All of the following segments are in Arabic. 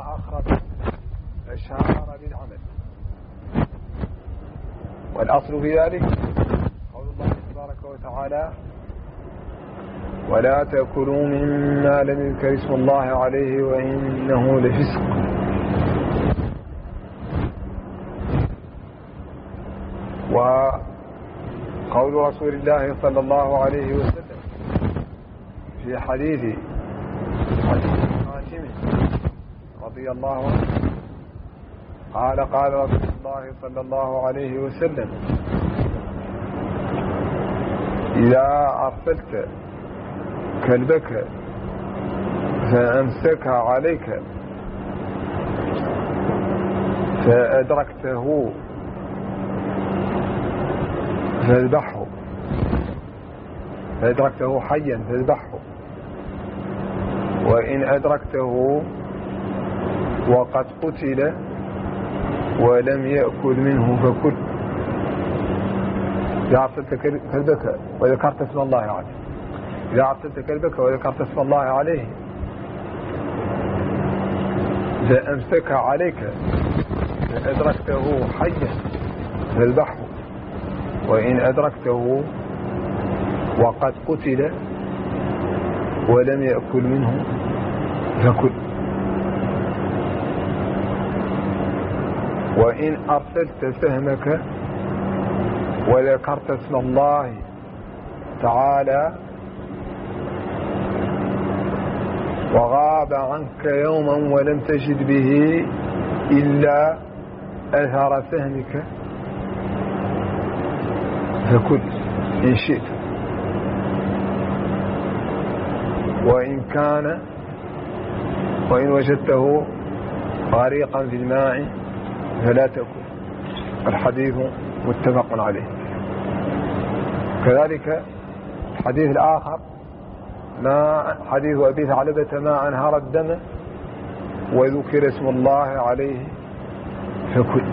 أخرج أشار بالعمل. والأصل في ذلك قول الله تبارك وتعالى: ولا تأكلوا مما لم يذكر اسم الله عليه وإنه لفسق. وقول رسول الله صلى الله عليه وسلم في حديث هاشم رضي الله عنه قال رسول الله صلى الله عليه وسلم: إذا أرسلت كلبك فأمسك عليك فأدركته فاذبحه، فأدركته حيا فاذبحه، وإن أدركته وقد قتل ولم يأكل منه فكل. إذا أرسلت كلبك وذكرت اسم الله عليه، إذا أرسلت كلبك وذكرت اسم الله عليه فأمسك عليك فأدركته حيا فاذبحه، وإن أدركته وقد قتل ولم يأكل منه فكل. وإن أرسلت سهمك وذكرت اسم الله تعالى وغاب عنك يوما ولم تجد به إلا أثر سهمك فكل إن شئت. وإن وجدته غريقا في الماء فلا تأكل. الحديث متفق عليه. كذلك الحديث الآخر حديث أبي ثعلبة: ما أنهر الدم وذكر اسم الله عليه فكل.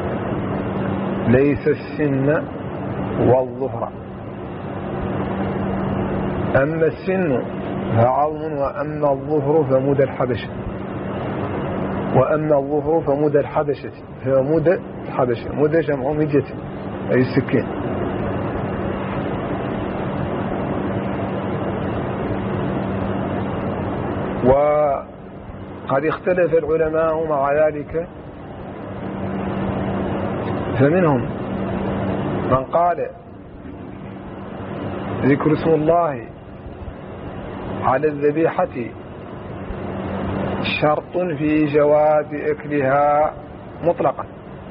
ليس السن والظفر، أما السن فعظم، وأما الظفر فمدى الحبشة، وأما الظفر فمدى الحبشة، فمدى الحبشة، مدى جمع مدية أي السكين. وقد اختلف العلماء مع ذلك، فمنهم من قال ذكر اسم الله على الذبيحة شرط في جواز أكلها مطلقا،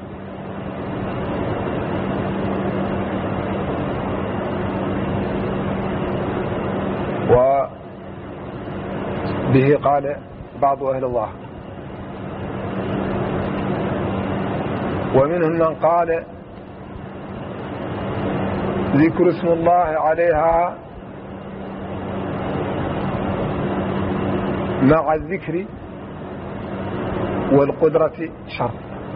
وبه قال بعض أهل الله. ومنهم من قال ذكر اسم الله عليها مع الذكر والقدرة شرط،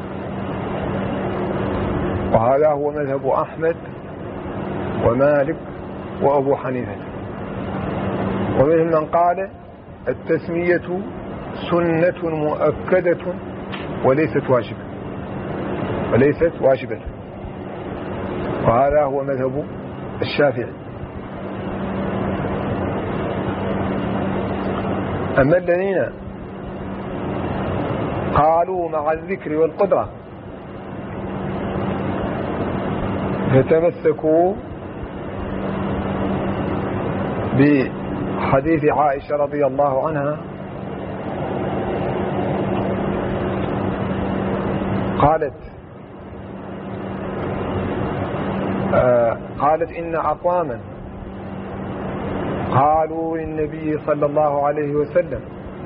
وهذا هو مذهب أحمد ومالك وأبو حنيفة. ومنهم من قال التسمية سنة مؤكدة وليست واجبة، وهذا هو مذهب الشافعي. أما الذين قالوا مع الذكر والقدرة فتمسكوا بحديث عائشة رضي الله عنها قالت إن أقواما قالوا للنبي صلى الله عليه وسلم: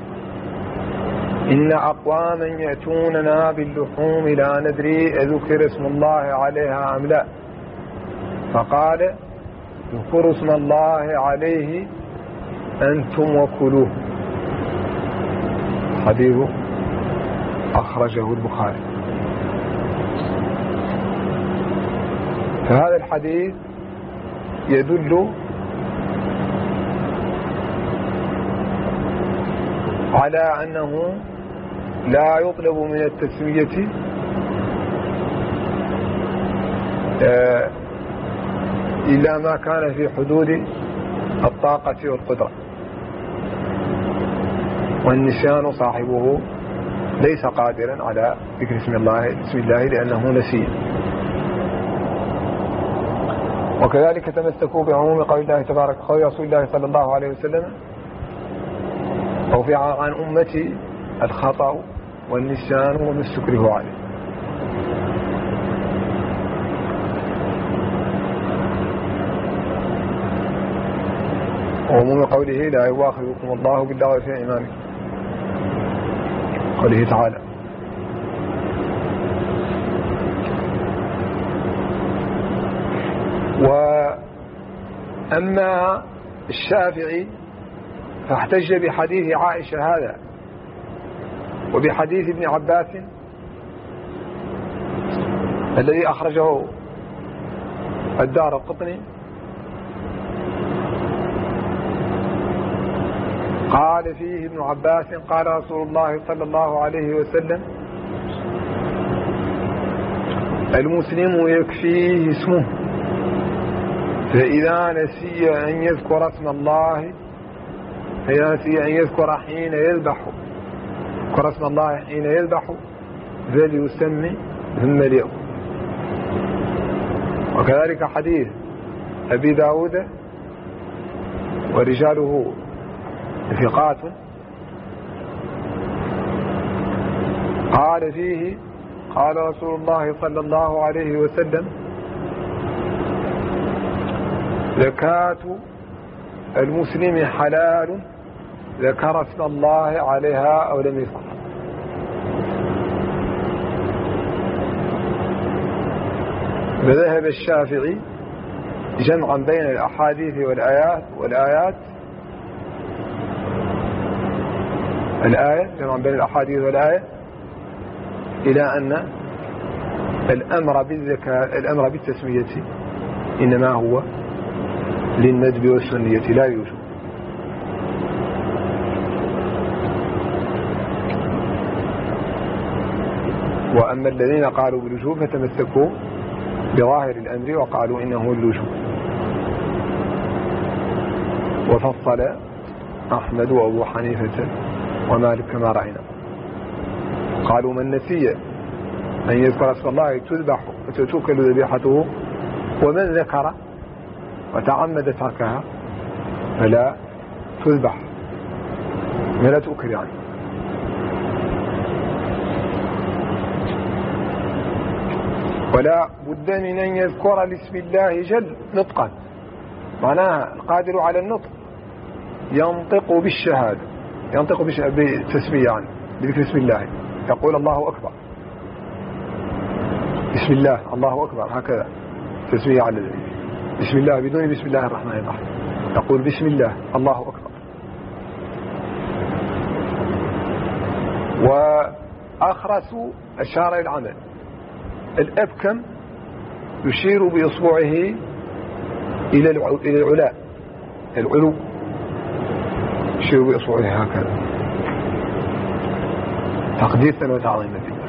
إن أقواما يأتوننا باللحوم لا ندري أذكر اسم الله عليها أم لا، فقال: ذكر اسم الله عليه أنتم وكلوه. حديث أخرجه البخاري. فهذا الحديث يدل على أنه لا يطلب من التسمية إلا ما كان في حدود الطاقة والقدرة، والنسيان صاحبه ليس قادرا على ذكر اسم الله لأنه نسي. وكذلك تمسكوا بعموم قول الله تبارك قول رسول الله صلى الله عليه وسلم: رفع عن أمتي الخطأ والنسيان وما استكرهوا عليه. وعموم قوله: لا يؤاخذكم الله باللغو في أيمانكم، قوله تعالى. وأما الشافعي فاحتج بحديث عائشة هذا وبحديث ابن عباس الذي أخرجه الدارقطني، قال فيه ابن عباس: قال رسول الله صلى الله عليه وسلم: المسلم يكفيه اسمه، فإذا نسي أن يذكر اسم الله حين يذبح فليسمي ثم ليأكل. وكذلك حديث أبي داود ورجاله ثقات، قال فيه: قال رسول الله صلى الله عليه وسلم: زكاة المسلم حلال ذكر اسم الله عليها أو لم يذكر. فذهب الشافعي جمعا بين الأحاديث والآيات جمعا بين الأحاديث والآية إلى أن الأمر بالتسمية إنما هو للندب والسنية لا يوجب. وأما الذين قالوا بالوجوب فتمسكوا بظاهر الأمر وقالوا إنه اللوجوب. وفصل أحمد وأبو حنيفة ومالك كما رأينا، قالوا: من نسي أن يذكر اسم الله تذبح وتتوكل ذبيحته، ومن ذكر وتعمد تركها فلا تذبح ولا تؤكل يعني. ولا بد من أن يذكر لاسم الله جل نطقا، معناها القادر على النطق ينطق بالشهادة، ينطق بالتسمية يعني بذكر اسم الله، يقول: الله أكبر، بسم الله، الله أكبر، هكذا تسمية على ذلك. بسم الله بدون بسم الله الرحمن الرحيم، يقول: بسم الله، الله أكبر. وأخرس أشار العمل، الأبكم يشير بإصبعه إلى العلو، يشير بإصبعه هكذا تقديسا وتعظيما لله.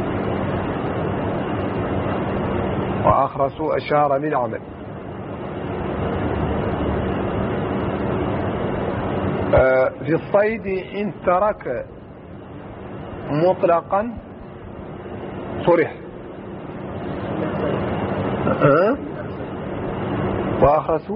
وأخرس أشار للعمل. في الصيد إن ترك مطلقا صرح. وأخرس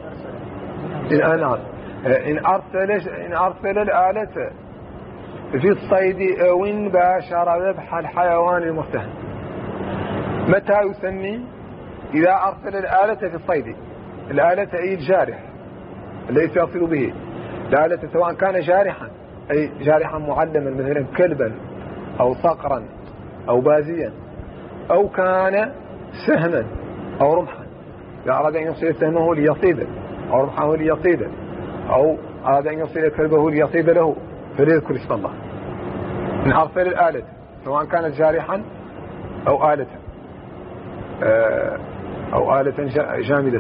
إن أرسل الآلة في الصيد أو إن باشر ذبح الحيوان المتهم. متى يسمي؟ إذا أرسل الآلة في الصيد، الآلة أي الجارح ليس يصل به، الآلة سواء كان جارحا أي جارحا معلما مثلا كلبا أو صقرا أو بازيا، أو كان سهما أو رمحا، إذا أراد أن يصل سهمه ليصيد أو رمحه ليصيد، أو أراد أن يصل كلبه ليصيد له، فليذكر اسم الله. إن أرسل الآلة سواء كانت جارحا أو آلة جامدة،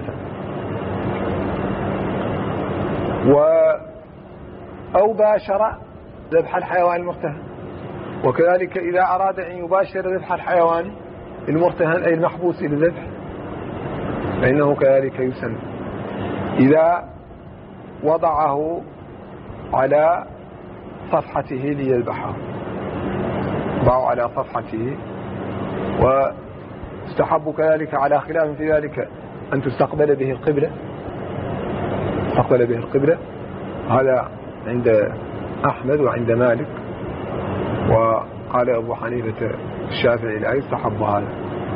أو باشر ذبح الحيوان المرتهن، وكذلك إذا أراد أن يباشر ذبح الحيوان المرتهن أي المحبوس للذبح فإنه كذلك يسن. إذا وضعه على صفحته ليذبحه، وضعه على صفحته. ويستحب كذلك على خلاف في ذلك أن تستقبل به القبلة، هذا عند أحمد وعند مالك، وقال أبو حنيفة الشافعي لا يستحب هذا.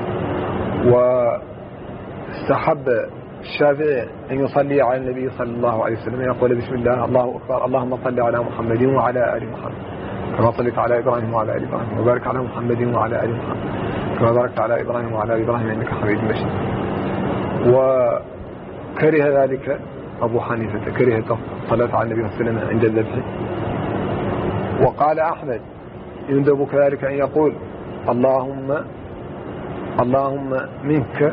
واستحب الشافعي أن يصلي على النبي صلى الله عليه وسلم، يقول بسم الله الله أكبر اللهم صل على محمد وعلى آل محمد كما صليت على إبراهيم وعلى آل إبراهيم، وبارك على محمد وعلى آل محمد كما باركت على إبراهيم وعلى آل إبراهيم إنك حميد مجيد. وكره ذلك أبو حنيفة، كره الصلاة على النبي صلى الله عليه وسلم عند الذبح. وقال أحمد يندب كذلك أن يقول اللهم منك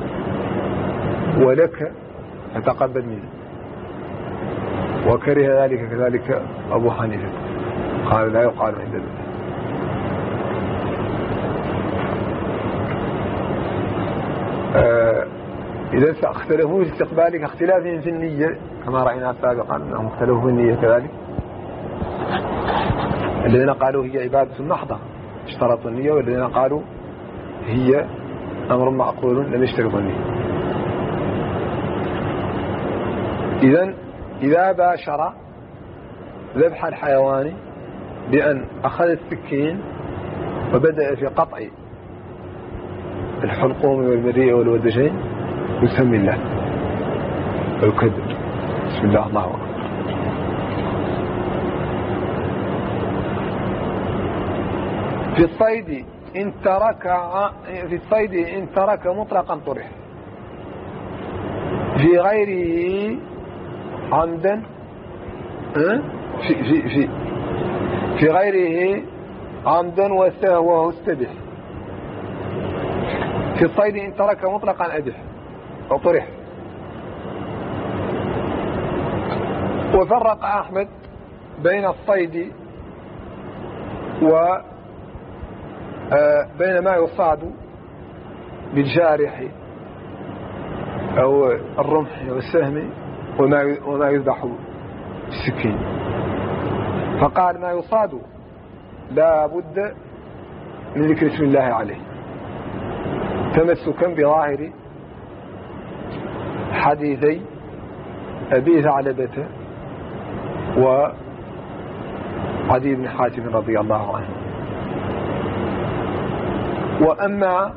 ولك فتقبل منه، وكره ذلك كذلك أبو حنيفة، قال لا يقال عند الذبح. إذا اختلفوا في استقبالك اختلافهم في النية كما رأينا سابقا أنهم اختلفوا في النية كذلك. الذين قالوا هي عبادة محضة اشترطوا النية، والذين قالوا هي أمر معقول لم يشترطوا النية. إذا باشر ذبح الحيوان بأن أخذ السكين وبدأ في قطع الحلقوم والمريء والودجين يسمي الله ويكبر بسم الله الله أكبر. في الصيد إن ترك مطلقا طرح، في غيره عمدا في غيره عمدا وسهوه استبح. في الصيد إن ترك مطلقا أبح أو طرح. وفرق أحمد بين الصيد وبين ما يصاد بالجارح أو الرمح والسهم وما يذبح بالسكين. فقال ما يصاد لا بد من ذكر اسم الله عليه تمسكا بظاهر حديثي أبي ثعلبة وعدي بن حاتم رضي الله عنه. وأما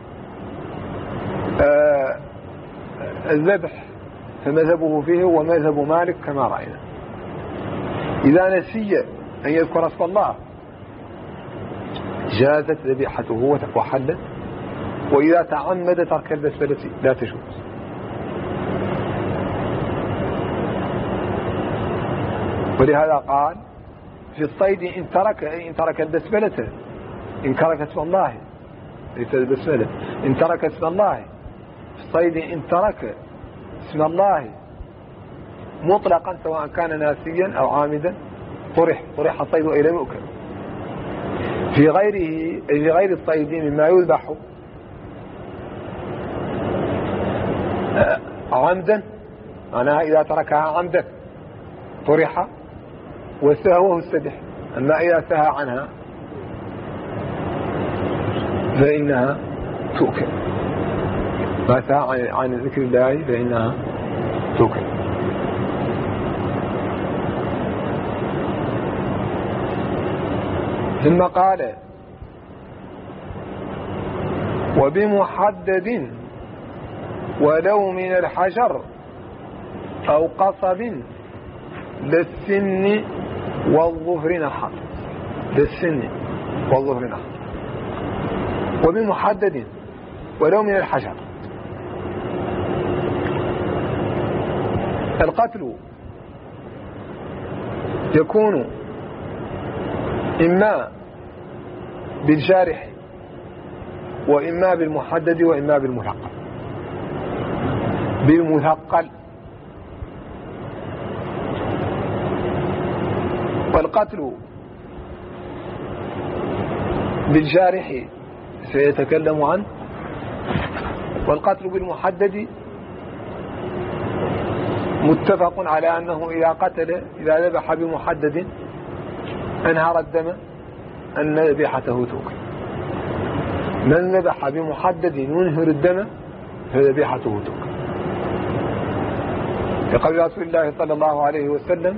الذبح فمذهبه فيه ومذهب مالك كما رأينا. إذا نسي أن يذكر اسم الله جازت ذبيحته وحلت، وإذا تعمد ترك البسملة لا تجوز. ولهذا قال في الصيد إن ترك البسملة، إن ترك اسم الله ليس البسملة، إن ترك اسم الله في الصيد إن ترك اسم الله مطلقا سواء كان ناسيا أو عامدا طرح الصيد إلى مؤكل. في غير الصيد مما يذبح عمدا، معناها إذا تركها عمدا طرح، وسهوه السبح. أما إذا سهى عنها فإنها تؤكل، ما سهى عن ذكر الله فإنها تؤكل. ثم قال وبمحدد ولو من الحجر أو قصب للسن والظفر نحر، للسن والظفر نحر. وبمحدد ولو من الحجر. القتل يكون إما بالجارح وإما بالمحدد وإما بالمثقل. والقتل بالجارح سيتكلم عنه. والقتل بالمحدد متفق على أنه إذا ذبح بمحدد أنهر الدم أن ذبيحته توكل. من ذبح بمحدد ينهر الدم فذبيحته توكل، لقول رسول الله صلى الله عليه وسلم: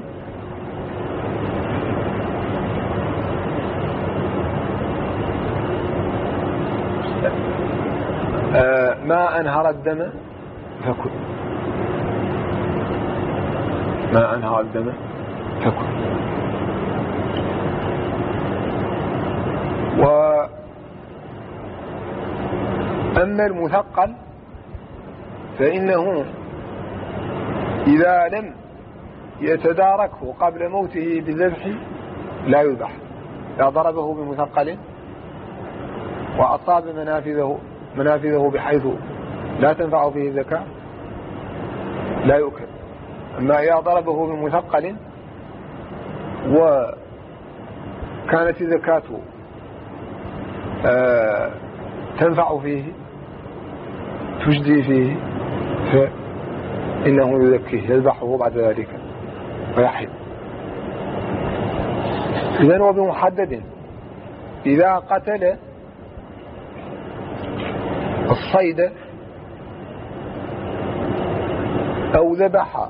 ما أنهر الدم فكل، ما أنهر الدم فكل. وأما المثقل فإنه إذا لم يتداركه قبل موته بالذبح لا يذبح. إذا ضربه بمثقل وأصاب منافذه بحيث لا تنفع فيه الزكاة لا يؤكل. أما إذا ضربه بمثقل وكانت زكاته تنفع فيه تجدي فيه فإنه يزكيه، يذبحه بعد ذلك ويحل. إذن وبمحدد إذا قتل الصيد أو ذبح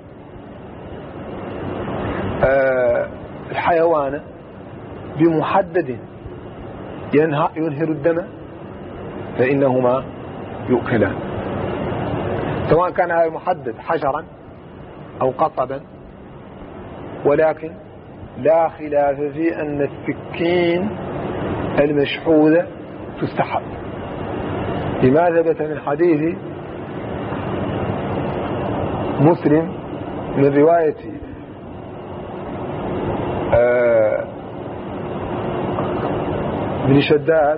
الحيوان بمحدد ينهر الدم فإنهما يؤكلان، سواء كان هذا المحدد حجرا أو قصبا. ولكن لا خلاف في أن السكين المشحوذة تستحب، لما ثبت من حديث مسلم من رواية ابن شداد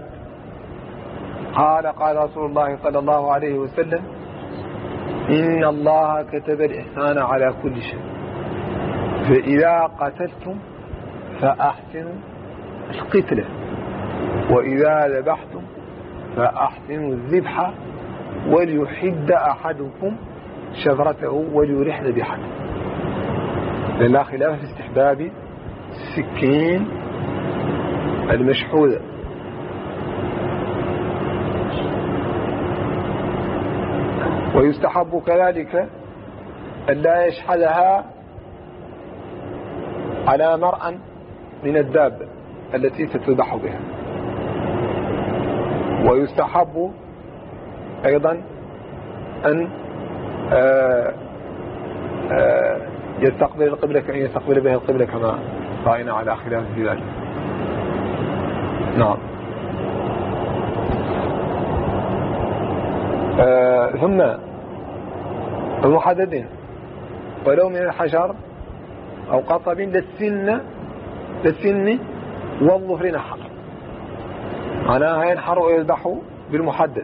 قال رسول الله صلى الله عليه وسلم: إن الله كتب الإحسان على كل شيء، فإذا قتلتم فأحسنوا القتلة، وإذا ذبحتم فأحسنوا الذبح، وليحد أحدكم شفرته وليرح ذبيحته. لا خلاف في استحباب السكين المشحوذة. ويستحب كذلك أن لا يشحذها على مرأى من الدابة التي تتذبح بها. ويستحب أيضا أن يستقبل القبلة كأن يستقبل بها القبلة، كما رأينا على خلاف في ذلك. نعم. ثم المحددين ولو من الحجر أو قصب للسن والظفر نحر، معناها ينحر ويذبح بالمحدد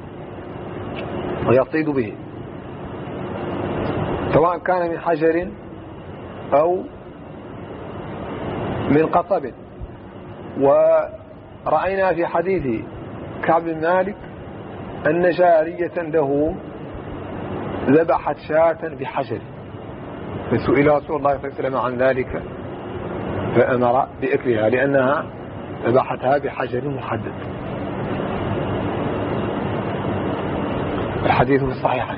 ويصيد به، سواء كان من حجر أو من قصب. ورأينا في حديث كعب بن مالك أن جارية له ذبحت شاة بحجر، فسئل رسول الله صلى الله عليه وسلم عن ذلك فأمر بأكلها لأنها ذبحتها بحجر محدد. الحديث في الصحيحين.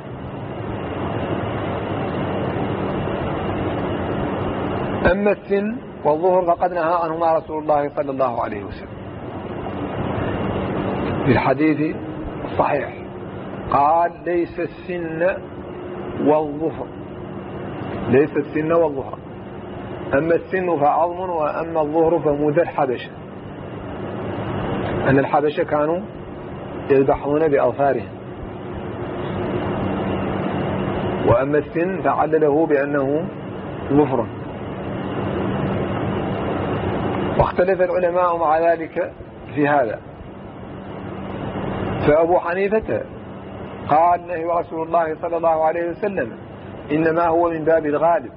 أما السن والظهر فقد نهى عنهما رسول الله صلى الله عليه وسلم في الحديث الصحيح، قال: ليس السن والظهر، ليس السن والظهر، أما السن فعظم وأما الظهر فمدى الحبشة. أن الحبشة كانوا يذبحون بأظفارهم، وأما السن فعلله بأنه ظفر. واختلف العلماء مع ذلك في هذا، فأبو حنيفة قال: نهي رسول الله صلى الله عليه وسلم إنما هو من باب الغالب،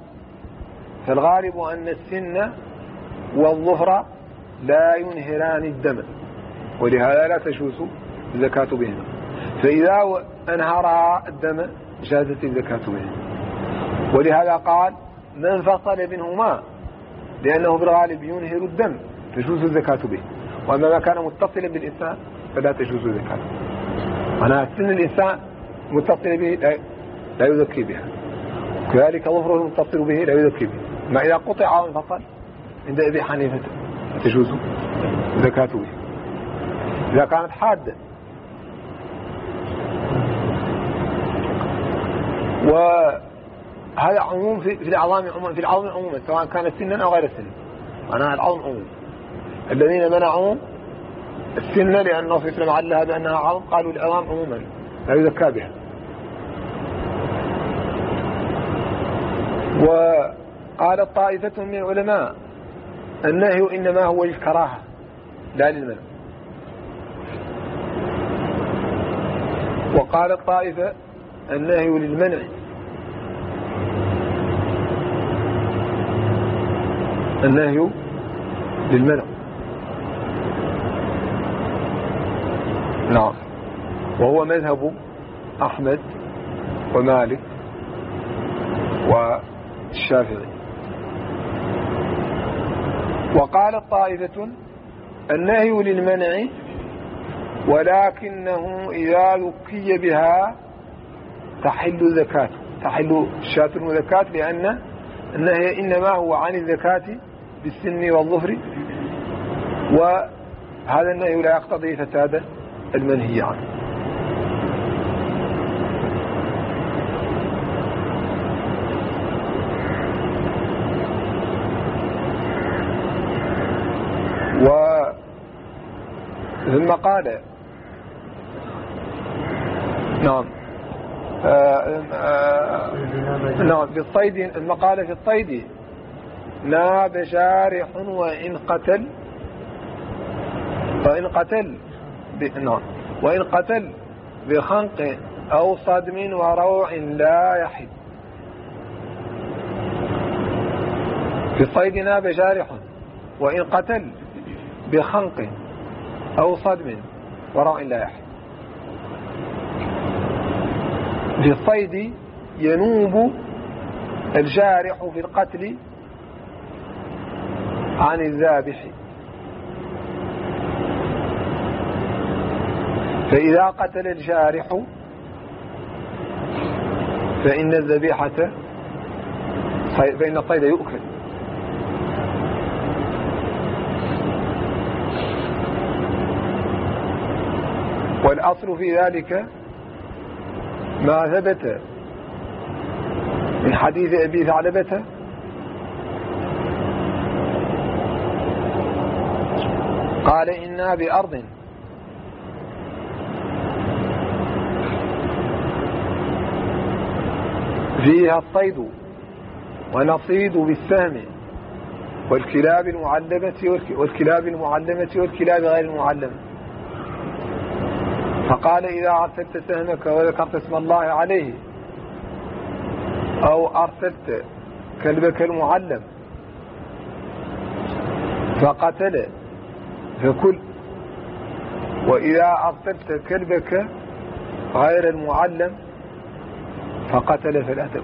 فالغالب أن السن والظفر لا ينهران الدم، ولهذا لا تجوز الزكاة بهما. فإذا أنهر الدم جازت الزكاة بهما. ولهذا قال من فصل منهما، لأنه بالغالب ينهر الدم تجوز الزكاة به. وأما ما كان متصلا بالإنسان فلا تجوز الزكاة. معناها سن الإنسان متصل به لا يزكي بها، كذلك ظفره المتصل به لا يزكي به. ما إذا قطع وانفصل عند أبي حنيفة تجوز الزكاة به إذا كانت حادة. وهذا عموم في العظام عموما، في العظم عموما سواء كانت سنا أو غير سن. معناها العظم عموما. الذين منعوا السن لأنه في الإسلام علها بأنها عظم قالوا العظام عموما لا يزكى بها. وقال طائفة من العلماء النهي إنما هو للكراهة لا للمنع. وقال الطائفة النهي للمنع. النهي للمنع. نعم. وهو مذهب أحمد ومالك والشافعي. وقال الطائفة النهي للمنع ولكنه إذا ذكي بها تحل زكاة، تحل الشاة المزكاة، لأن النهي إنما هو عن الزكاة بالسن والظفر، وهذا النهي لا يقتضي فساد المنهي عنه. ثم قال نعم نعم في الصيد، ثم قال في الصيد ناب جارح وإن قتل بخنق أو صدم وروع لا يحد. في الصيد ناب جارح وإن قتل بخنق أو صدم وروع لا يحد. في الصيد ينوب الجارح في القتل عن الذابح، فإذا قتل الجارح فإن الذبيحة فإن الصيد يؤكل. والأصل في ذلك ما ثبت من حديث أبي ثعلبة قال إنا بأرض فيها الصيد ونصيد بالسهم والكلاب المعلمة والكلاب غير المعلمة. فقال إذا أرسلت سهمك وذكرت اسم الله عليه أو أرسلت كلبك المعلم فقتل فكل، وإذا أرسلت كلبك غير المعلم فقتل فلا تكن.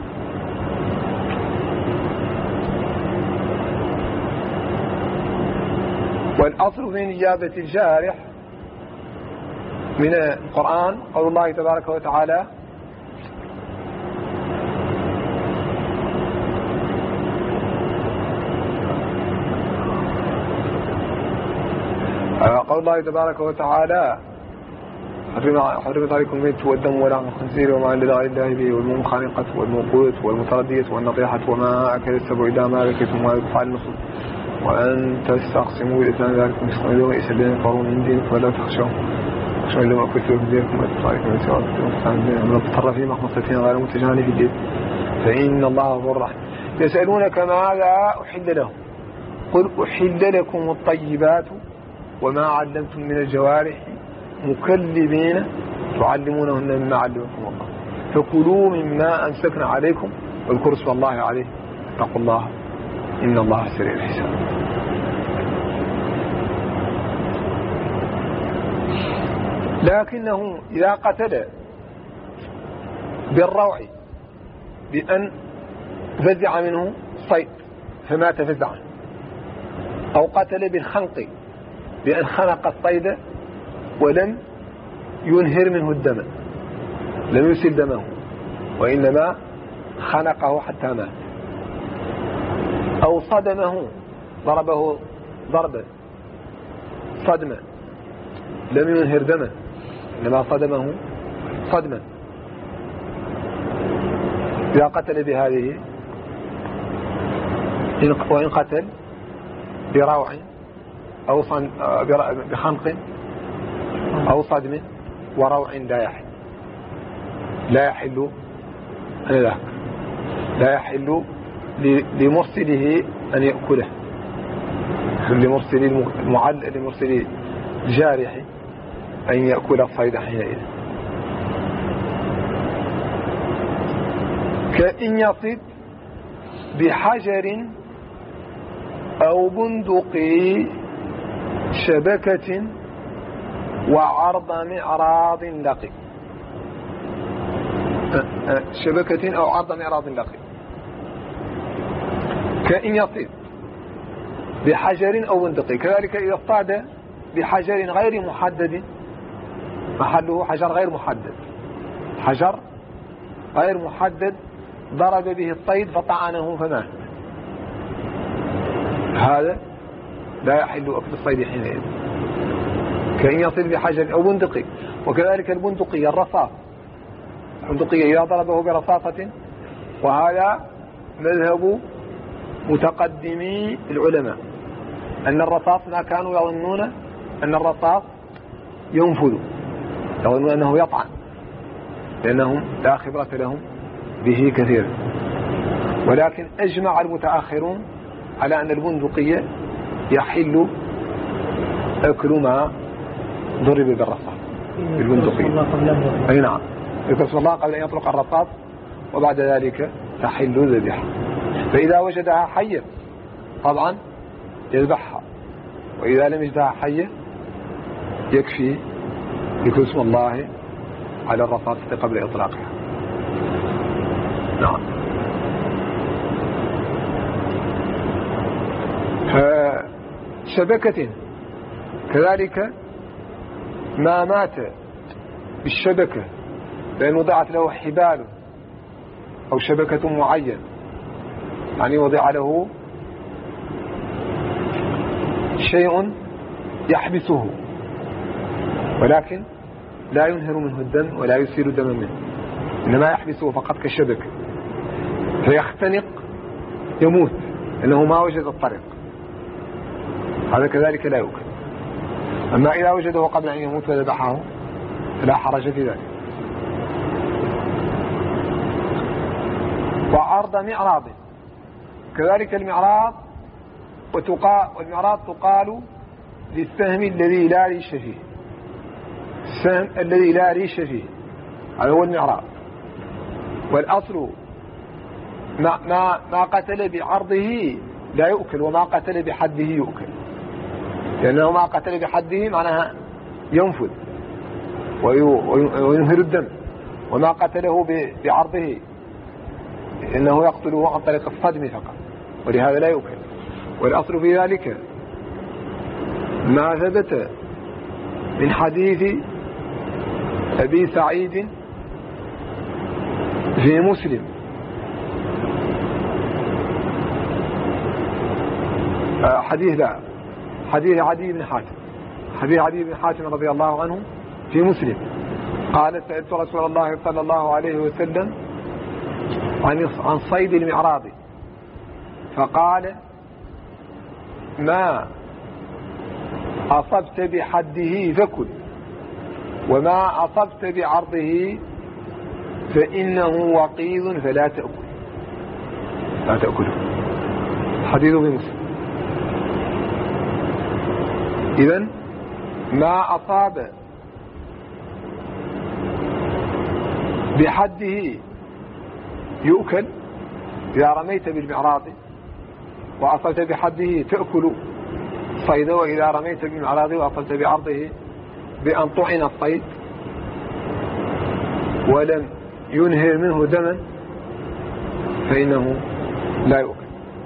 والأصل في نجابة الجارح من القرآن قول الله تبارك وتعالى حرمت عليكم الميت والدم ولحم الخنزير وما أهل لغير الله به والمنخنقة والموقوذة والمتردية والنطيحة وما أكل السبع إذا ما ذكيتم ولا يدفع النصب وأن تستقسموا بالإثنان ذلك مستقيم إيسا الذين يقرون من دينك ولا تخشوا لما أكلت لكم دينكم وأتفعلكم من سواء من اضطر في مخمصتين غير متجاني في الدين فإن الله غفور رحيم. يسألونك ماذا أحل لهم قل أحل لكم الطيبات وما علمتم من الجوارح مكلبين تعلمونهن مما علمكم الله فكلوا مما أمسكنا عليكم واذكروا اسم الله عليه اتقوا الله إن الله سريع الحساب. لكنه إذا قتل بالروع بأن فزع منه صيد فمات فزعا، أو قتل بالخنق بأن خنق الصيد ولم ينهر منه الدم، لم يسل دمه وإنما خنقه حتى مات، أو صدمه ضربه ضربا صدمة لم ينهر دمه إنما صدمه صدما، إذا قتل بهذه وإن قتل بروع أو بخنق أو صدم وروع لا يحل ذاك، لا يحل لمرسله أن يأكله، لمرسل الجارح أن يأكل الصيد حينئذ. كأن يصد بحجر أو بندق شبكة وعرض معراض لقي، شبكة أو عرض معراض لقي. كأن يصد بحجر أو بندق، كذلك إذا اصطاد بحجر غير محدد، محله حجر غير محدد، حجر غير محدد ضرب به الصيد فطعنه فمات، هذا لا يحل أكل الصيد حينئذ. كأن يصل بحجر أو بندقي. وكذلك البندقية الرصاص، البندقية إذا ضربه برصاصة، وهذا مذهب متقدمي العلماء أن الرصاص ما كانوا يظنون أن الرصاص ينفذ، يظنون أنه يطعن لأنهم لا خبرة لهم به كثيرا. ولكن أجمع المتأخرون على أن البندقية يحل أكل ما ضرب بالرصاص بالبندقية. أي نعم، يذكر اسم الله قبل أن يطلق الرصاص، وبعد ذلك تحل ذبيحة. فإذا وجدها حية طبعا يذبحها، وإذا لم يجدها حية يكفي يذكر اسم الله على الرصاص قبل إطلاقها. نعم. شبكة كذلك ما مات بالشبكة لأن وضعت له حبال أو شبكة معين، يعني وضع له شيء يحبسه ولكن لا ينهر منه الدم ولا يسيل الدم منه، إنما يحبسه فقط كالشبكة، فيختنق يموت لأنه ما وجد الطريق، هذا كذلك لا يؤكل. أما إذا وجده قبل أن يموت وذبحه فلا حرج في ذلك. وعرض معراض كذلك المعراض، والمعراض تقال للسهم الذي لا ريش فيه، السهم الذي لا ريش فيه هذا هو المعراض. والأصل ما قتل بعرضه لا يؤكل، وما قتل بحده يؤكل، لأنه ما قتل بحده معناها ينفذ وينهر الدم، وما قتله بعرضه إنه يقتله عن طريق الصدم فقط، ولهذا لا يؤكل. والأصل في ذلك ما ثبت من حديث أبي سعيد في مسلم حديث عدي بن حاتم، حديث عدي بن حاتم رضي الله عنه في مسلم قال: سألت رسول الله صلى الله عليه وسلم عن صيد المعراض، فقال: ما أصبت بحده فكل، وما أصبت بعرضه فإنه وقيض فلا تأكل، لا تأكله. حديث في مسلم. إذن ما أصاب بحده يؤكل إذا رميت بالمعراض، وأصبت بحده تأكل صيده، وإذا رميت بالمعراض وأصبت بعرضه بأن طحن الصيد ولم ينهر منه دما فإنه لا يؤكل.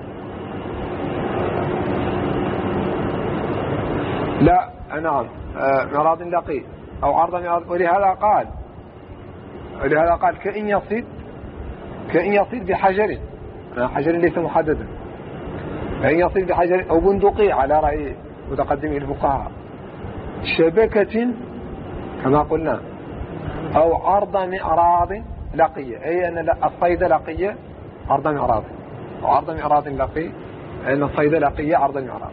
لا نعم معراض لقي أو عرض معراض. ولهذا قال كأن يصيد بحجر، حجر ليس محددا، كأن يصيد بحجر أو بندقي على رأي متقدمي الفقهاء، شبكة كما قلنا، أو عرض معراض لقي، أي أن الصيد لقي عرض معراض، أو عرض معراض لقي أن الصيد لقي عرض معراض.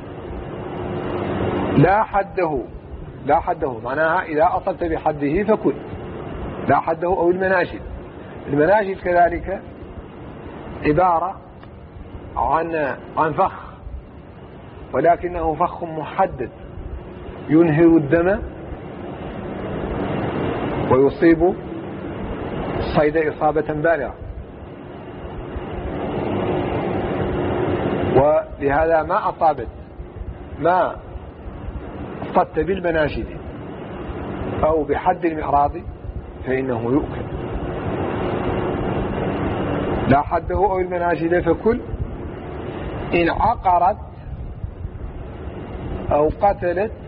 لا حده معناها إذا أصلت بحده فكل، لا حده. أو المناشل كذلك عبارة عن فخ، ولكنه فخ محدد ينهر الدم ويصيب الصيد إصابة بالغة. ولهذا ما اصطدت بالمناشد أو بحد المعراض فإنه يؤكل. لا حده أو المناشد فكل إن عقرت أو قتلت